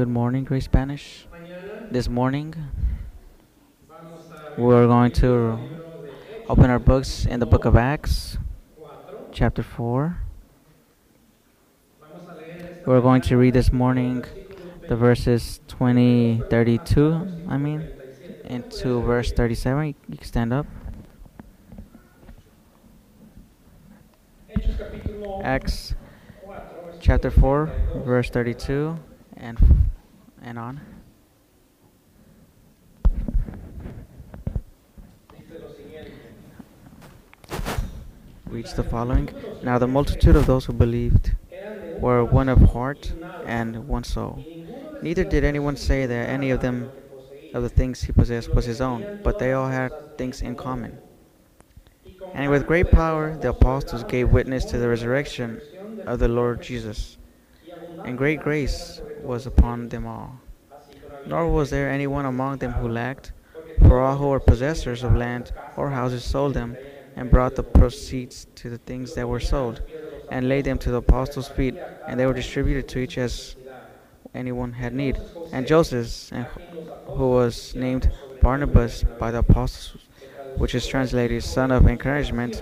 Good morning, Grace Spanish. This morning, we're going to open our books in the book of Acts, chapter 4. We're going to read this morning the verses 32, into verse 37. You can stand up. Acts chapter 4, verse 32 and on. Reads the following. Now the multitude of those who believed were one of heart and one soul. Neither did anyone say that any of them of the things he possessed was his own, but they all had things in common. And with great power the apostles gave witness to the resurrection of the Lord Jesus, and great grace was upon them all. Nor was there anyone among them who lacked, for all who were possessors of land or houses sold them, and brought the proceeds to the things that were sold, and laid them to the apostles' feet, and they were distributed to each as anyone had need. And Joseph, who was named Barnabas by the apostles, which is translated son of encouragement,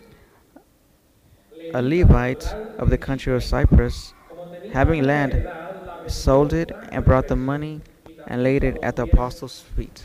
a Levite of the country of Cyprus, having land, sold it and brought the money and laid it at the apostles' feet.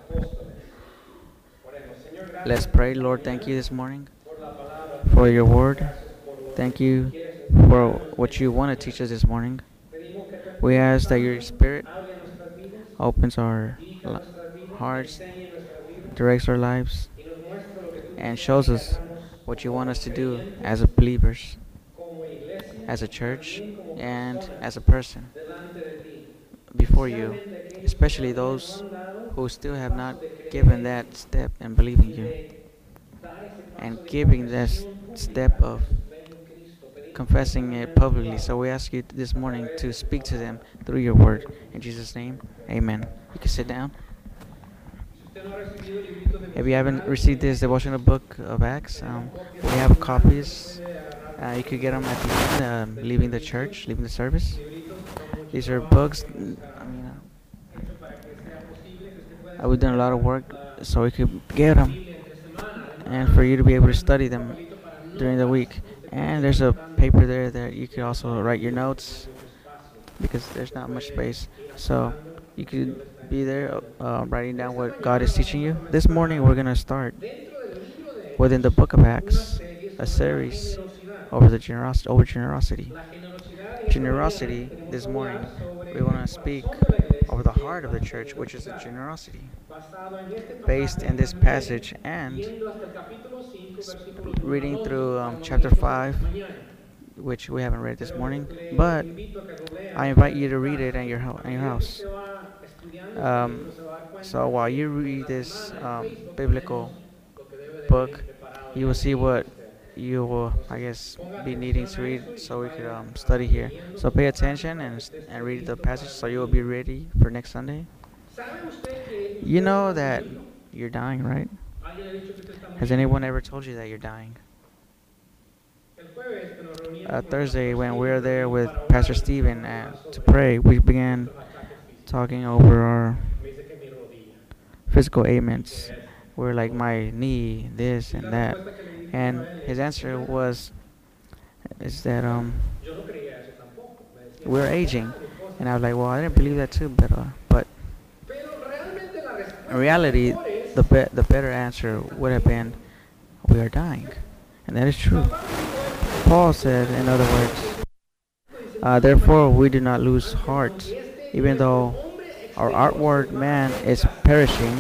Let's pray. Lord, thank you this morning for your word. Thank you for what you want to teach us this morning. We ask that your Spirit opens our hearts, directs our lives, and shows us what you want us to do as believers, as a church, and as a person before you, especially those who still have not given that step and believing you, and giving that step of confessing it publicly. So we ask you this morning to speak to them through your word. In Jesus' name, amen. You can sit down. If you haven't received this devotional book of Acts, we have copies. You could get them at the end, leaving the church, leaving the service. These are books. We've done a lot of work so we could get them, and for you to be able to study them during the week. And there's a paper there that you could also write your notes, because there's not much space. So you could be there writing down what God is teaching you. This morning we're going to start within the book of Acts, a series over generosity. Generosity, this morning we want to speak over the heart of the church, which is the generosity based in this passage, and reading through chapter 5, which we haven't read this morning, but I invite you to read it in your house. So while you read this biblical book, you will see what you will, I guess, be needing to read, so we could study here. So pay attention and read the passage, so you will be ready for next Sunday. You know that you're dying, right? Has anyone ever told you that you're dying? Thursday, when we were there with Pastor Stephen to pray, we began talking over our physical ailments. We're like, my knee, this and that. And his answer is that we're aging. And I was like, well, I didn't believe that too, but in reality, the better answer would have been, we are dying. And that is true. Paul said, in other words, therefore we do not lose heart, even though our outward man is perishing,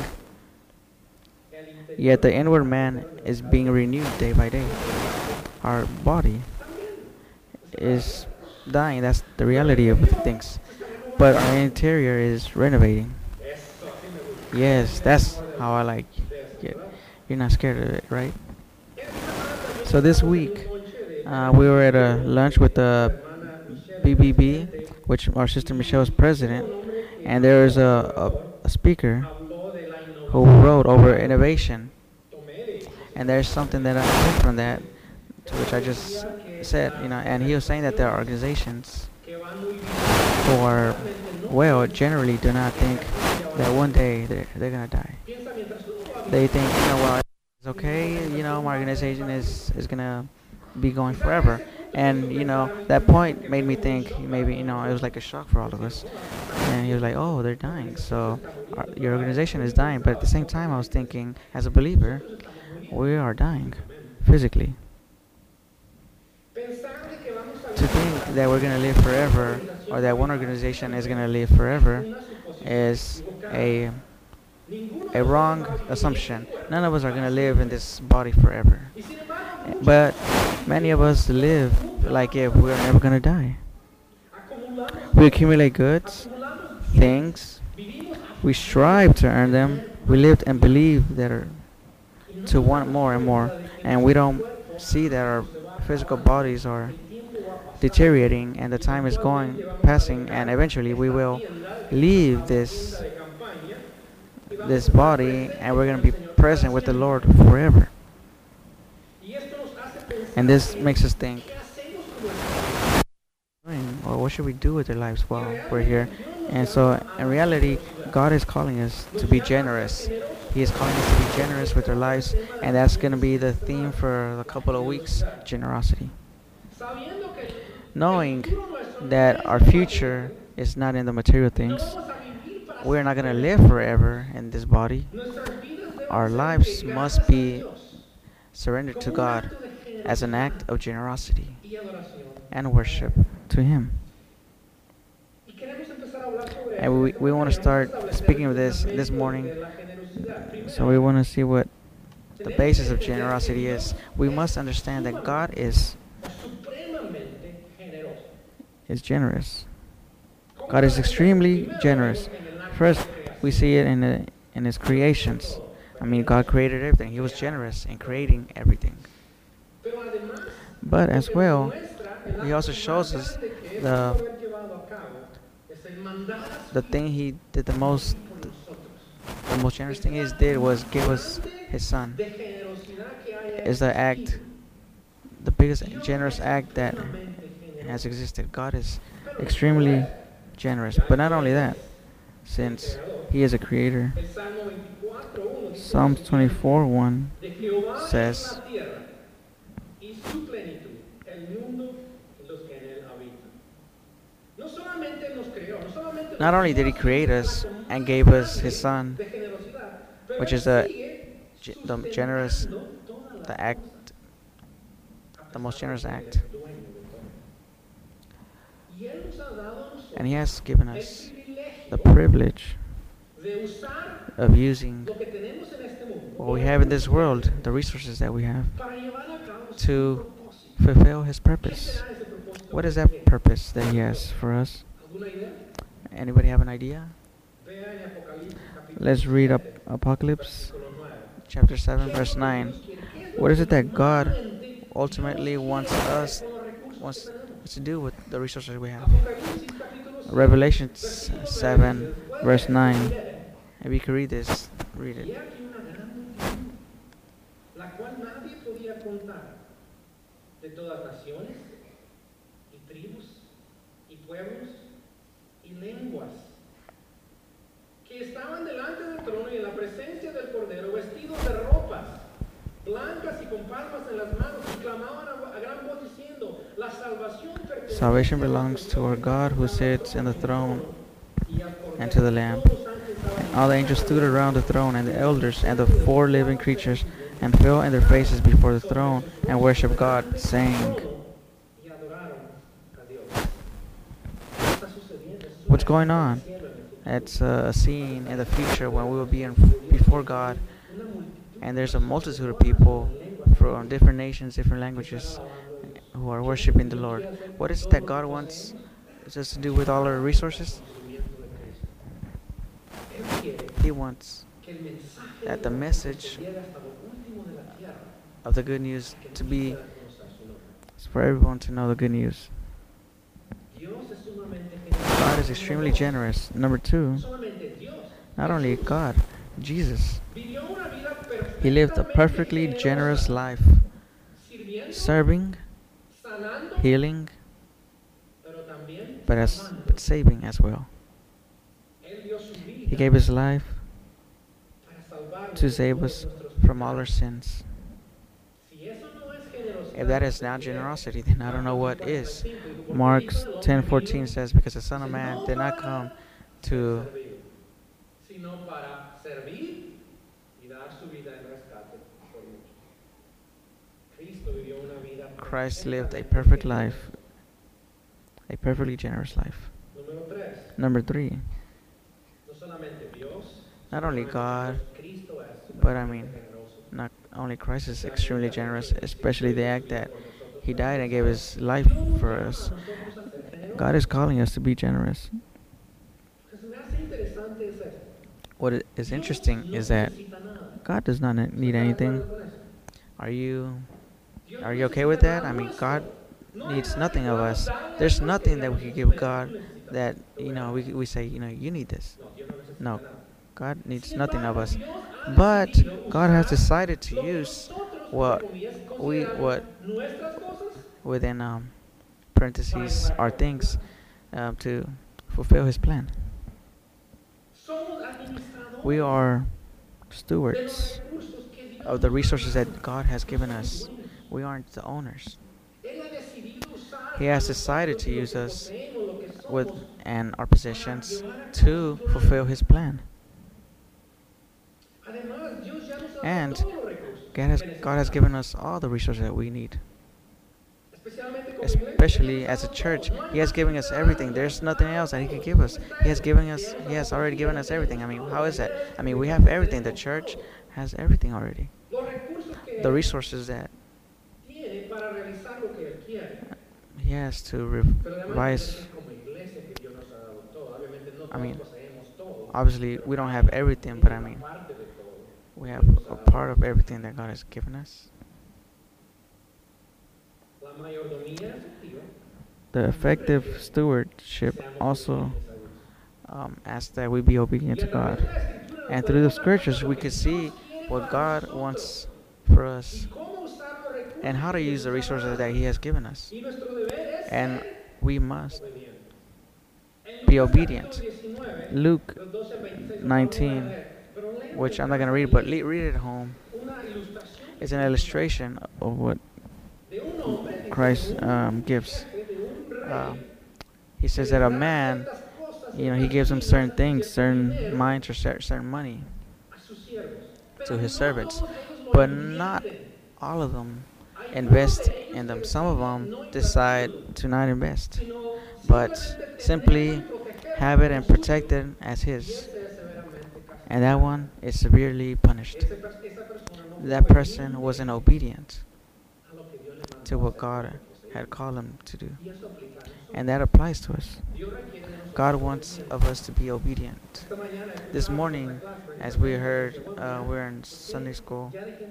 yet the inward man is being renewed day by day. Our body is dying. That's the reality of things. But our interior is renovating. Yes, that's how I like it. You're not scared of it, right? So this week, we were at a lunch with the BBB, which our sister Michelle is president, and there is a speaker who wrote over innovation. And there's something that I took from that, to which I just said, and he was saying that there are organizations who are well, generally do not think that one day they're gonna die. They think, well, it's okay, my organization is gonna be going forever. And, that point made me think maybe, it was like a shock for all of us. And he was like, oh, they're dying. So your organization is dying. But at the same time, I was thinking, as a believer, we are dying physically. To think that we're going to live forever or that one organization is going to live forever is a wrong assumption. None of us are going to live in this body forever. But many of us live like if we're never going to die. We accumulate goods, things, we strive to earn them, we live and believe that to want more and more, and we don't see that our physical bodies are deteriorating and the time is going passing, and eventually we will leave this body and we're going to be present with the Lord forever. And this makes us think, or what should we do with our lives while we're here? And so in reality, God is calling us to be generous. He is calling us to be generous with our lives, and that's going to be the theme for a couple of weeks: generosity. Knowing that our future is not in the material things, we're not going to live forever in this body. Our lives must be surrendered to God as an act of generosity and worship to Him. And we want to start speaking of this morning. So we want to see what the basis of generosity is. We must understand that God is generous. God is extremely generous. First, we see it in His creations. I mean, God created everything. He was generous in creating everything. But as well, He also shows us the thing He did the most generous thing He did was give us His Son. Is the biggest generous act that has existed. God is extremely generous. But not only that, since He is a creator, Psalms 24:1 says, not only did He create us and gave us His Son, which is the generous, the most generous act, and He has given us the privilege of using what we have in this world, the resources that we have, to fulfill His purpose. What is that purpose that He has for us? Anybody have an idea? Let's read up Apocalypse chapter 7 verse 9. What is it that God ultimately wants us to do with the resources we have? Revelation 7 verse 9. If you can read this, read it. Que estaban delante del trono y en la presencia del Cordero, vestidos de ropas blancas y con palmas en las manos, y clamaban a gran voz diciendo, la salvación pertenece. Salvation belongs to our God who sits in the throne and to the Lamb. And all the angels stood around the throne, and the elders and the 4 living creatures, and fell on their faces before the throne and worshiped God, saying, what's going on? It's a scene in the future when we will be before God, and there's a multitude of people from different nations, different languages, who are worshiping the Lord. What is it that God wants us to do with all our resources? He wants that the message of the good news to be for everyone to know the good news. God is extremely generous. Number 2, not only God, Jesus. He lived a perfectly generous life, serving, healing, but saving as well. He gave His life to save us from all our sins. If that is not generosity, then I don't know what is. Mark 10:14 says, "Because the Son of Man did not come to Christ lived a perfect life, a perfectly generous life." Number three, not only God, but not only Christ is extremely generous, especially the act that He died and gave His life for us. God is calling us to be generous. What is interesting is that God does not need anything. Are you are you okay with that? God needs nothing of us. There's nothing that we could give God that we say you need this. No, God needs nothing of us. But God has decided to use what within parentheses our things to fulfill His plan. We are stewards of the resources that God has given us. We aren't the owners. He has decided to use us with and our possessions to fulfill His plan. And God has given us all the resources that we need. Especially as a church, He has given us everything. There's nothing else that He could give us. He has already given us everything. How is that? We have everything. The church has everything already. The resources that He has to revise. Obviously, we don't have everything, but we have a part of everything that God has given us. The effective stewardship also asks that we be obedient to God. And through the scriptures, we can see what God wants for us and how to use the resources that He has given us. And we must be obedient. Luke 19, which I'm not going to read, but read it at home, is an illustration of what Christ gives. He says that a man, he gives him certain things, certain mines or certain money to his servants, but not all of them invest in them. Some of them decide to not invest, but simply have it and protect it as his. And that one is severely punished. That person wasn't obedient to what God had called him to do. And that applies to us. God wants of us to be obedient. This morning, as we heard, we're in Sunday school,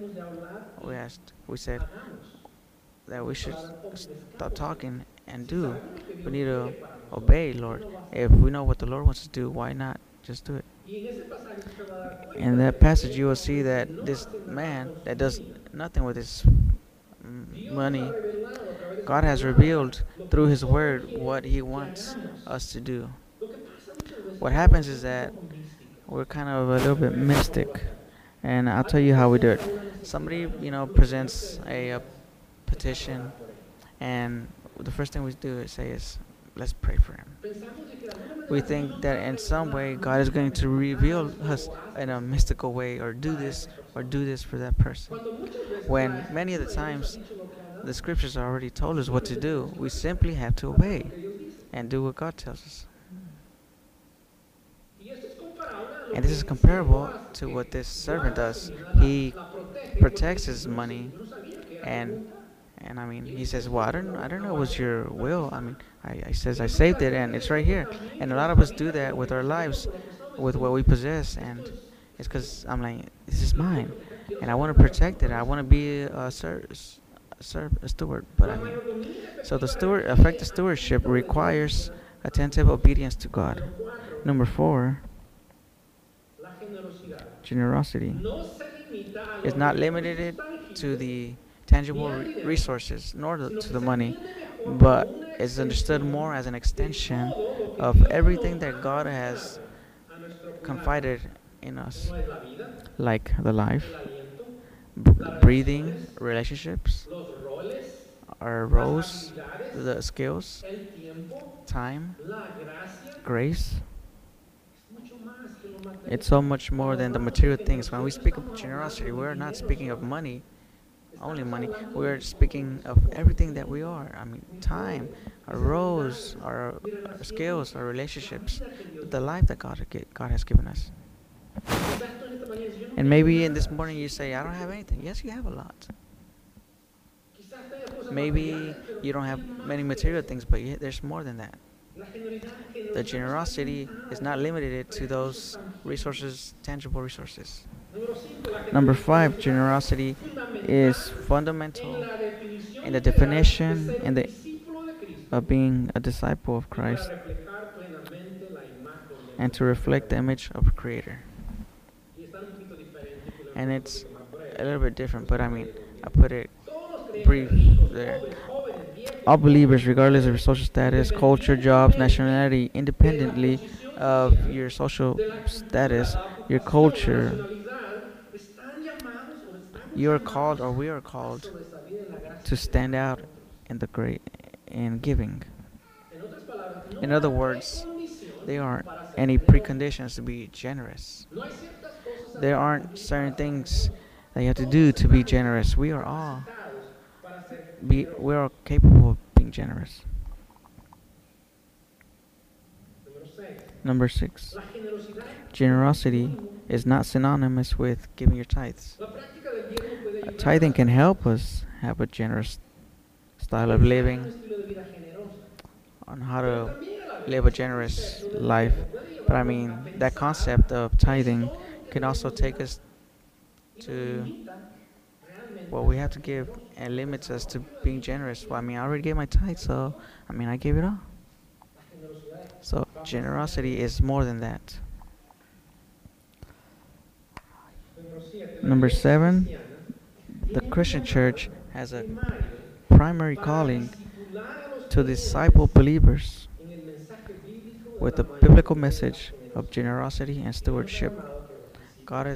we said that we should stop talking and do. We need to obey, Lord. If we know what the Lord wants to do, why not just do it? In that passage, you will see that this man that does nothing with his money, God has revealed through His Word what He wants us to do. What happens is that we're kind of a little bit mystic, and I'll tell you how we do it. Somebody, presents a petition, and the first thing we do is let's pray for him. We think that in some way God is going to reveal us in a mystical way, or do this for that person. When many of the times the scriptures already told us what to do, we simply have to obey and do what God tells us. And this is comparable to what this servant does. He protects his money, and he says, well, I don't know what's your will. I says I saved it and it's right here. And a lot of us do that with our lives, with what we possess, and it's because I'm like, this is mine, and I want to protect it. I want to be a steward. But so the effective stewardship requires attentive obedience to God. Number 4, generosity is not limited to the tangible resources nor to the money, but is understood more as an extension of everything that God has confided in us, like the life, breathing, relationships, our roles, the skills, time, grace. It's so much more than the material things. When we speak of generosity, we're not speaking of money, only money. We're speaking of everything that we are. I mean, time, our roles, our skills, our relationships, the life that God has given us. And maybe in this morning you say, I don't have anything. Yes, you have a lot. Maybe you don't have many material things, but there's more than that. The generosity is not limited to those resources, tangible resources. Number five, generosity is fundamental in the definition and the of being a disciple of Christ and to reflect the image of a Creator. And it's a little bit different, but I mean, I put it brief there. All believers, regardless of your social status, culture, jobs, nationality, independently of your social status, your culture, you are called, or we are called, to stand out in the great in giving. In other words, there aren't any preconditions to be generous. There aren't certain things that you have to do to be generous. We are capable of being generous. Number six, generosity is not synonymous with giving your tithes. Tithing can help us have a generous style of living, on how to live a generous life. But I mean, that concept of tithing can also take us to what we have to give and limits us to being generous. Well, I mean, I already gave my tithe, so I mean, I gave it all. So generosity is more than that. Number seven, the Christian church has a primary calling to disciple believers with the biblical message of generosity and stewardship. God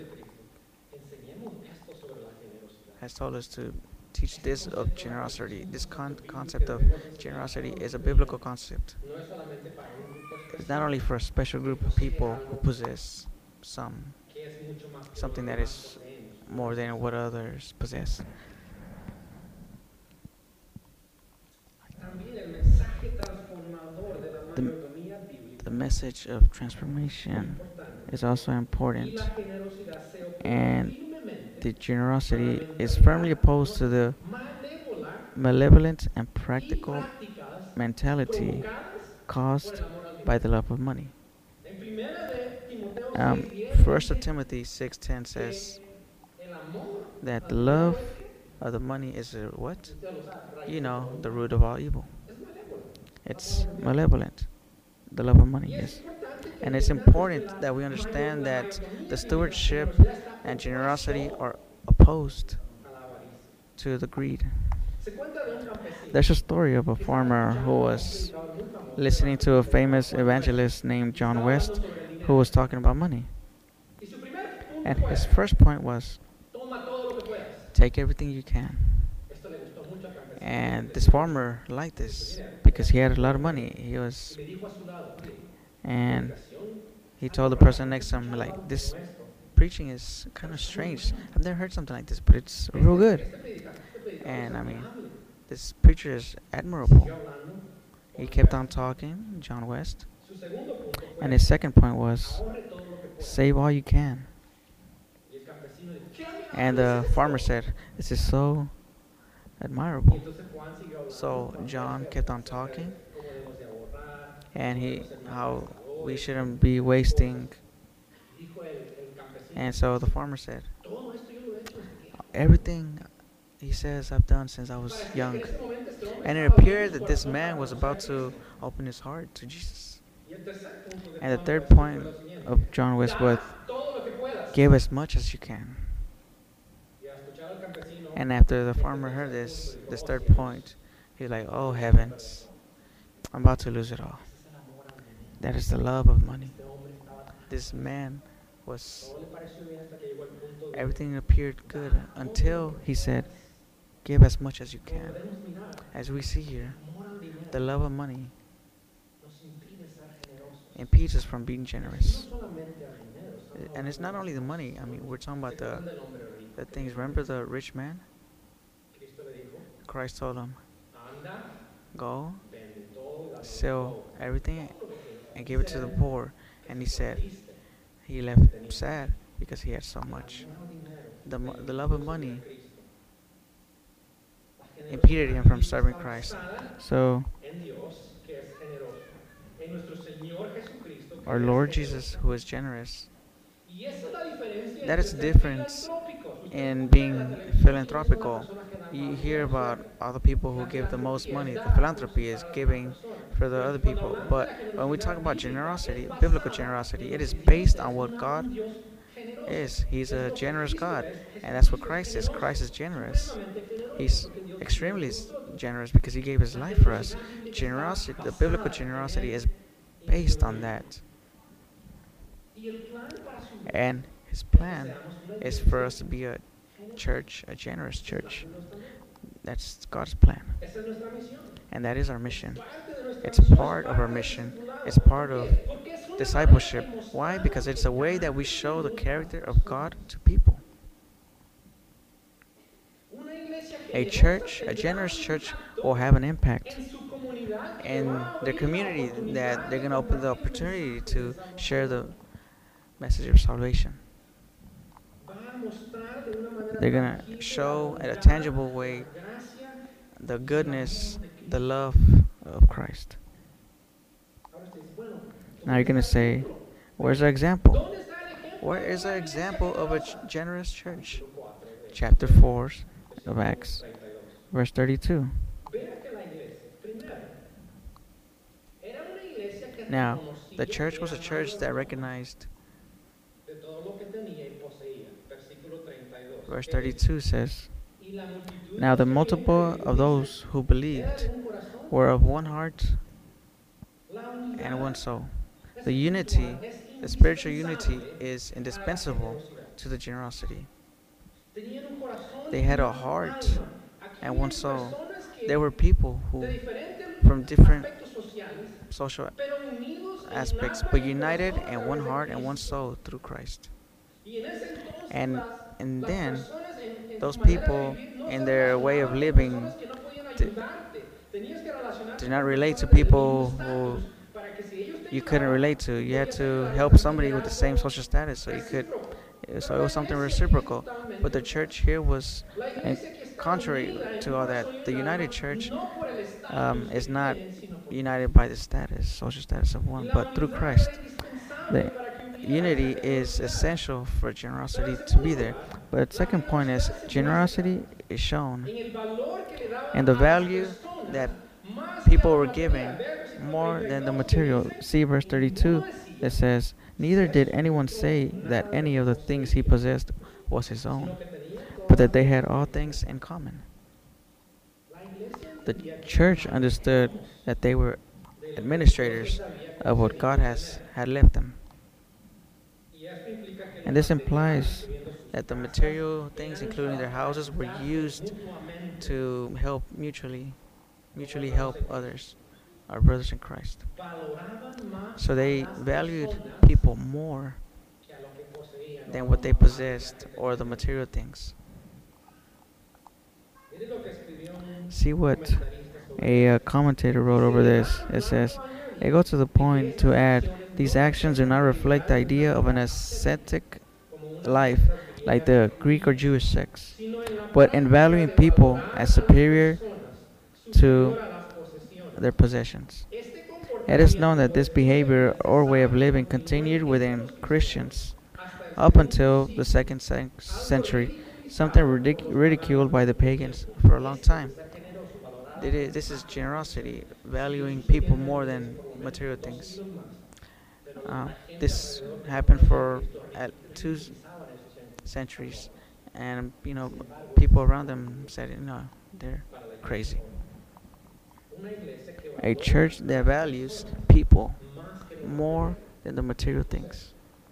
has told us to teach this of generosity. This concept of generosity is a biblical concept. It's not only for a special group of people who possess something that is more than what others possess. The, the message of transformation is also important, and the generosity is firmly opposed to the malevolent and practical mentality caused by the love of money. First of Timothy 6:10 says that the love of the money is what? You know, the root of all evil. It's malevolent. The love of money is. And it's important that we understand that the stewardship and generosity are opposed to the greed. There's a story of a farmer who was listening to a famous evangelist named John West who was talking about money. And his first point was take everything you can. And this farmer liked this because he had a lot of money. And he told the person next to him, like, this preaching is kind of strange. I've never heard something like this, but it's real good. And I mean, this preacher is admirable. He kept on talking, John West. And his second point was save all you can. And the farmer said, this is so admirable. So John kept on talking, and how we shouldn't be wasting. And so the farmer said, everything he says I've done since I was young. And it appeared that this man was about to open his heart to Jesus. And the third point of John West was give as much as you can. And after the farmer heard this third point, he's like, oh heavens, I'm about to lose it all. That is the love of money. this man was, everything appeared good until he said, give as much as you can. As we see here, the love of money impedes us from being generous. And it's not only the money. I mean, we're talking about the things. Remember the rich man? Christ told him, go, sell everything, and give it to the poor. And he said he left sad because he had so much. The love of money impeded him from serving Christ. So our Lord Jesus, who is generous, that is the difference in being philanthropical. You hear about other people who give the most money. The philanthropy is giving for the other people. But when we talk about generosity, biblical generosity, it is based on what God is. He's a generous God, and that's what Christ is. Christ is generous. He's extremely generous because he gave his life for us. Generosity, the biblical generosity, is based on that. And his plan is for us to be a church, a generous church. That's God's plan. And that is our mission. It's part of our mission. It's part of discipleship. Why? Because it's a way that we show the character of God to people. A church, a generous church, will have an impact in their community, that they're going to open the opportunity to share the message of salvation. They're going to show in a tangible way the goodness, the love of Christ. Now you're going to say, where's the example? Where is the example of a generous church? Chapter 4 of Acts, verse 32. Now, the church was a church that recognized. Verse 32 says, now the multiple of those who believed were of one heart and one soul. The unity, the spiritual unity, is indispensable to the generosity. They had a heart and one soul. There were people who, from different social aspects, but united in one heart and one soul through Christ. And then those people, in their way of living, did not relate to people who you couldn't relate to. You had to help somebody with the same social status, so it was something reciprocal. But the church here was contrary to all that. The united church is not united by the social status of one, but through Christ. The unity is essential for generosity to be there. But the second point is, generosity is shown in the value that people were giving more than the material. See verse 32, it says, neither did anyone say that any of the things he possessed was his own, but that they had all things in common. The church understood that they were administrators of what God had left them. And this implies that the material things, including their houses, were used to help mutually help others, our brothers in Christ. So they valued people more than what they possessed or the material things. See what a commentator wrote over this. It says, it goes to the point to add, these actions do not reflect the idea of an ascetic life like the Greek or Jewish sects, but in valuing people as superior to their possessions. It is known that this behavior or way of living continued within Christians up until the 2nd century, something ridiculed by the pagans for a long time. This is generosity, valuing people more than material things. This happened for 2 centuries, and people around them said, they're crazy. A church that values people more than the material things.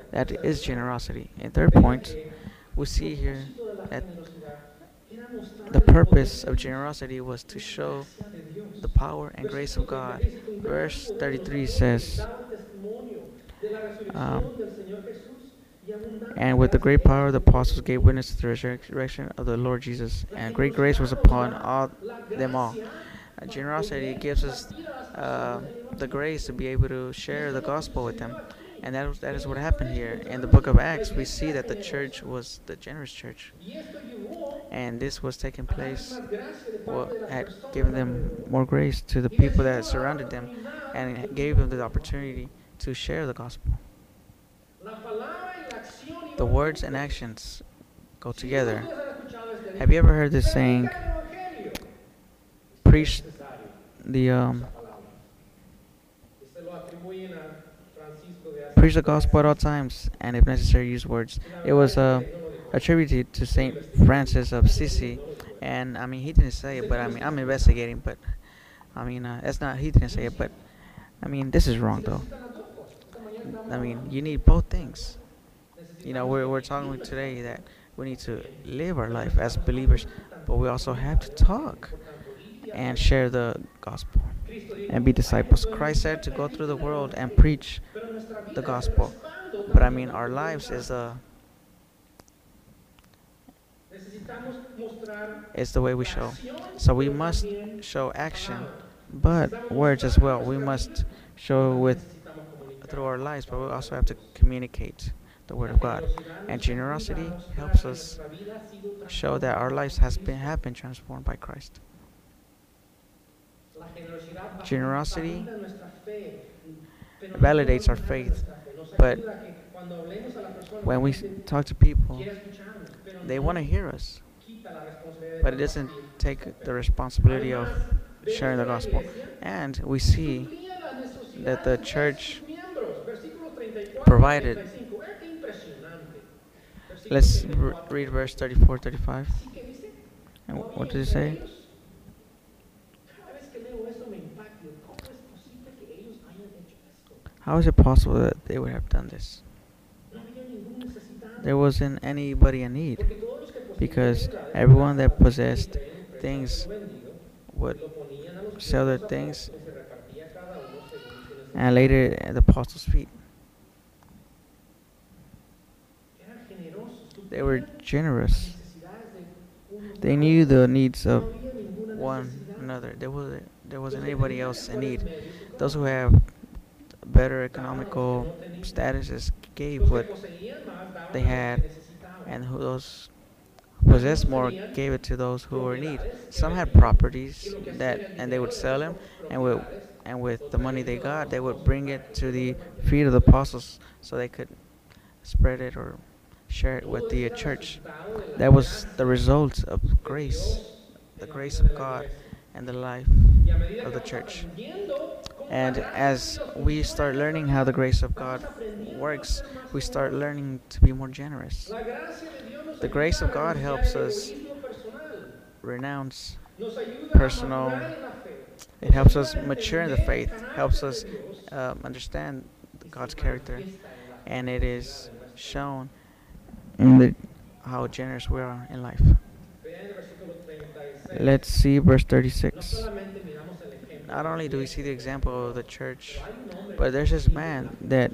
That is generosity. And third point, we see here that the purpose of generosity was to show the power and grace of God. Verse 33 says, um, and with the great power, the apostles gave witness to the resurrection of the Lord Jesus, and great grace was upon all them all. Generosity gives us the grace to be able to share the gospel with them, and that is what happened here. In the book of Acts, we see that the church was the generous church, and this was taking place, well, had given them more grace to the people that surrounded them, and gave them the opportunity to share the gospel. The words and actions go together. Have you ever heard this saying, preach the preach the gospel at all times, and if necessary, use words. It was attributed to Saint Francis of Assisi, and I mean he didn't say it, but I mean I'm investigating, but I mean that's not he didn't say it, but I mean this is wrong though. I mean you need both things. You know we're talking today that we need to live our life as believers, but we also have to talk and share the gospel and be disciples. Christ said to go through the world and preach the gospel. But I mean, our lives is the way we show. So we must show action, but words as well. We must show with through our lives, but we also have to communicate the word of God. And generosity helps us show that our lives have been transformed by Christ. Generosity validates our faith, but when we talk to people, they want to hear us, but it doesn't take the responsibility of sharing the gospel. And we see that the church provided. Let's read verse 34, 35. And what does it say? How is it possible that they would have done this? There wasn't anybody in need, because everyone that possessed things would sell their things and laid it at the apostles' feet. They were generous. They knew the needs of one another. There wasn't anybody else in need. Those who have better economical statuses gave what they had, and those who possessed more gave it to those who were in need. Some had properties and they would sell them, and with the money they got, they would bring it to the feet of the apostles so they could spread it or share it with the church. That was the result of grace, the grace of God, and the life of the church. And as we start learning how the grace of God works, we start learning to be more generous. The grace of God helps us renounce personal, it helps us mature in the faith, helps us understand God's character, and it is shown in how generous we are in life. Let's see verse 36. Not only do we see the example of the church, but there's this man that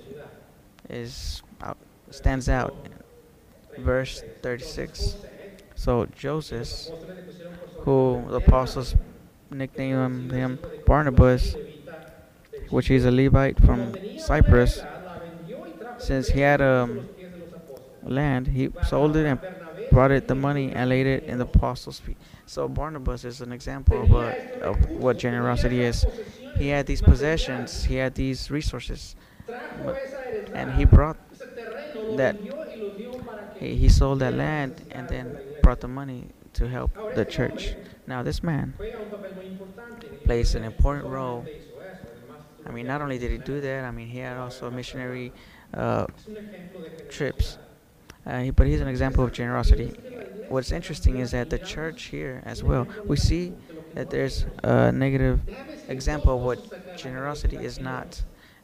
stands out. Verse 36. So Joseph, who the apostles nicknamed him Barnabas, which is a Levite from Cyprus, since he had land, he sold it and brought it the money and laid it in the apostles' feet. So Barnabas is an example of what generosity is. He had these possessions, he had these resources, and he brought that. He sold that land and then brought the money to help the church. Now this man plays an important role. I mean, not only did he do that, I mean, he had also missionary trips. But he's an example of generosity. What's interesting is that the church here as well, we see that there's a negative example of what generosity is not.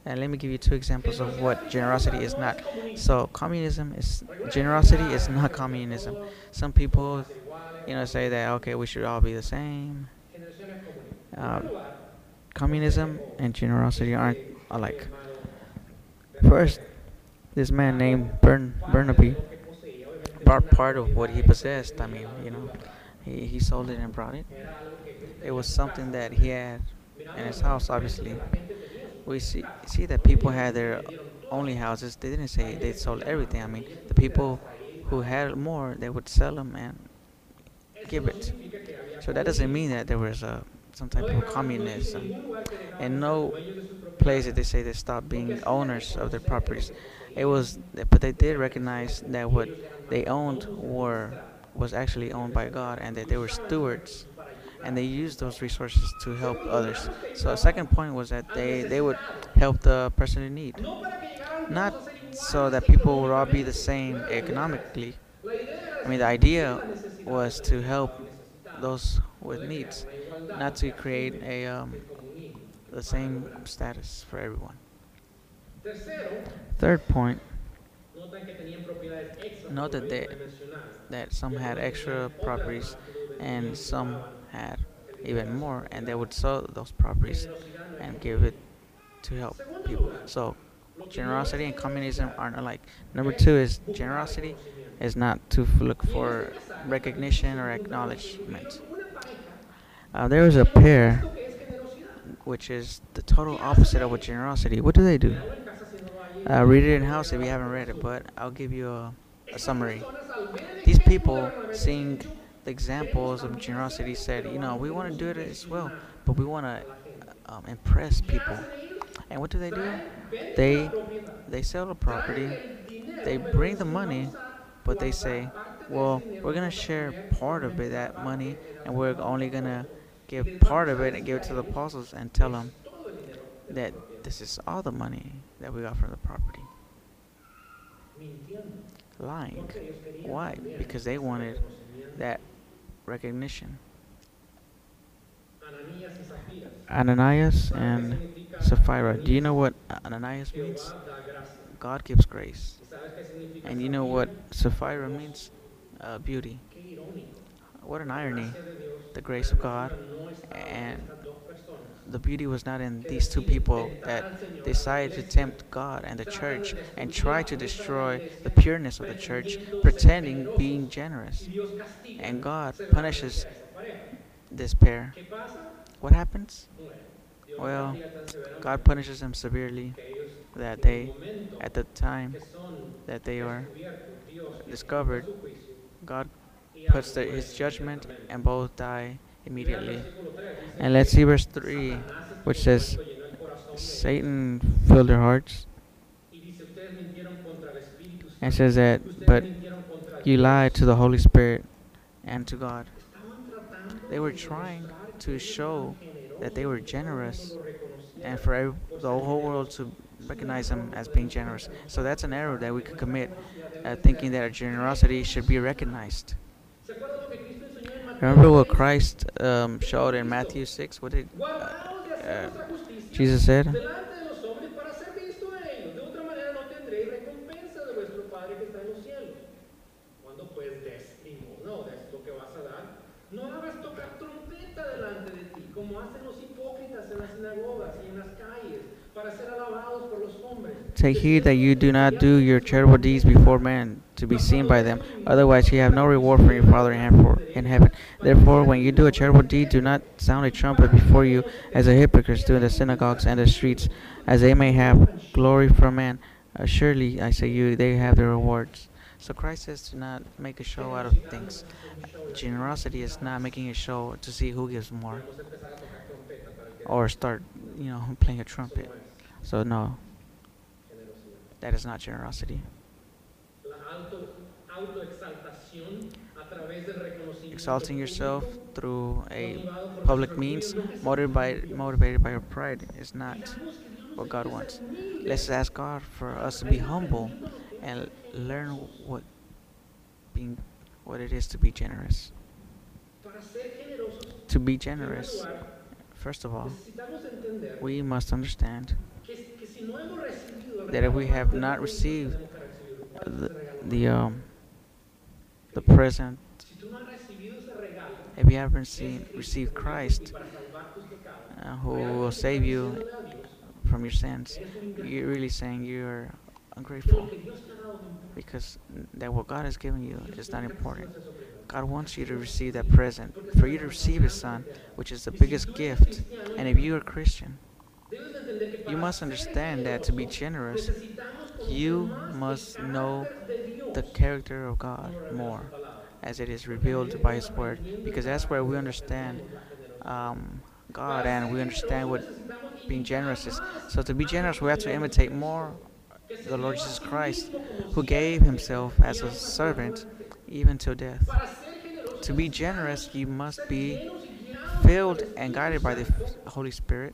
And let me give you two examples of what generosity is not. So communism is generosity is not communism. Some people, say that okay, we should all be the same. Uh, Communism and generosity aren't alike. First, this man named Burnaby brought part of what he possessed. I mean, he sold it and brought it. It was something that he had in his house. Obviously, we see that people had their only houses. They didn't say they sold everything. I mean, the people who had more, they would sell them and give it. So that doesn't mean that there was some type of communism. In no place did they say they stopped being owners of their properties. But they did recognize that what they owned was actually owned by God, and that they were stewards, and they used those resources to help others. So a second point was that they would help the person in need, not so that people would all be the same economically. I mean, the idea was to help those with needs, not to create the same status for everyone. Third point, note that some had extra properties and some had even more, and they would sell those properties and give it to help people. So generosity and communism aren't alike. Number two is generosity is not to look for recognition or acknowledgement. There is a pair which is the total opposite of what generosity. What do they do? Read it in house if you haven't read it, but I'll give you a summary. These people, seeing the examples of generosity, said, we want to do it as well, but we want to impress people. And what do? They they sell the property, they bring the money, but they say, well, we're gonna share part of it, that money, and we're only gonna give part of it and give it to the apostles and tell them that this is all the money that we got from the property. Lying. Why? Because they wanted that recognition. Ananias and Sapphira. Do you know what Ananias means? God gives grace. And you know what Sapphira means? Beauty. What an irony. The grace of God and the beauty was not in these two people that decided to tempt God and the church and try to destroy the pureness of the church, pretending being generous. And God punishes this pair. What happens? Well, God punishes them severely that at the time that they are discovered, God puts his judgment and both die immediately. And let's see verse 3, which says, Satan filled their hearts. And says that, but you lied to the Holy Spirit and to God. They were trying to show that they were generous and for the whole world to recognize them as being generous. So that's an error that we could commit, thinking that our generosity should be recognized. Remember what Christ showed in Matthew 6? What did Jesus said? Take heed that you do not do your charitable deeds before men, to be seen by them. Otherwise, you have no reward from your Father in heaven. Therefore, when you do a charitable deed, do not sound a trumpet before you, as the hypocrites do in the synagogues and the streets, as they may have glory from men. Surely, I say you, they have their rewards. So Christ says to not make a show out of things. Generosity is not making a show to see who gives more, or start, playing a trumpet. So no, that is not generosity. Exalting yourself through a public means, motivated by your pride, is not what God wants. Let's ask God for us to be humble and learn what it is to be generous. To be generous, first of all, we must understand that if we have not received the the, um, the present, if you haven't received Christ, who will save you from your sins, you're really saying you're ungrateful because that what God has given you is not important. God wants you to receive that present, for you to receive His Son, which is the biggest gift. And if you are a Christian, you must understand that to be generous, you must know the character of God more as it is revealed by His Word, because that's where we understand um, God and we understand what being generous is. So to be generous, we have to imitate more the Lord Jesus Christ, who gave Himself as a servant even till death. To be generous, you must be filled and guided by the Holy Spirit,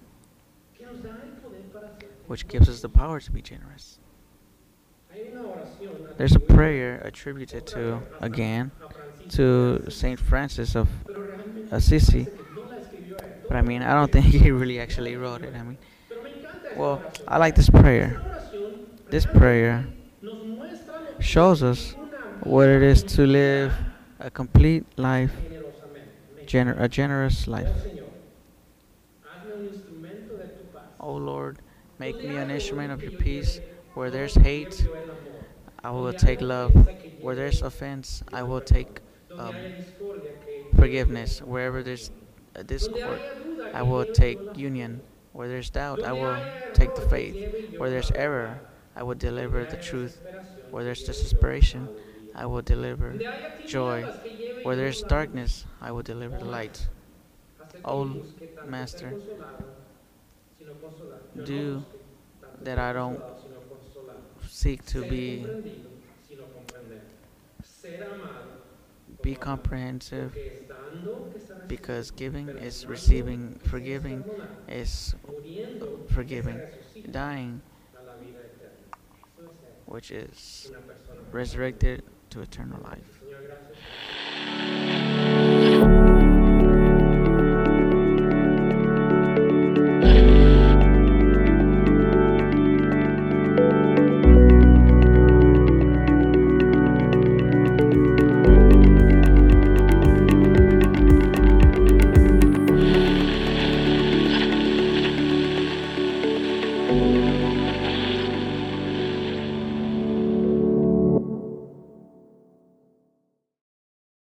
which gives us the power to be generous. There's a prayer attributed to, again, to Saint Francis of Assisi, but I mean, I don't think he really actually wrote it. I mean, well, I like this prayer. This prayer shows us what it is to live a complete life, a generous life. O Lord, make me an instrument of your peace. Where there's hate, I will take love. Where there's offense, I will take um, forgiveness. Wherever there's a discord, I will take union. Where there's doubt, I will take the faith. Where there's error, I will deliver the truth. Where there's desperation, I will deliver joy. Where there's darkness, I will deliver the light. O Master, do that I don't seek to be comprehensive, because giving is receiving, forgiving is forgiving, dying, which is resurrected to eternal life.